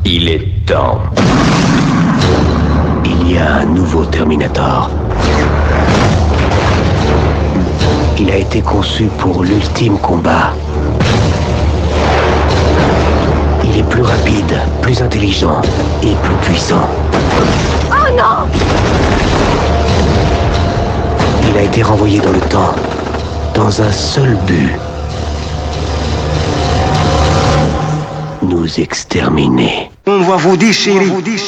Il est temps. Il y a un nouveau Terminator. Il a été conçu pour l'ultime combat. Il est plus rapide, plus intelligent et plus puissant. Oh non! Il a été renvoyé dans le temps, dans un seul but. Nous exterminer. On va vous déchirer.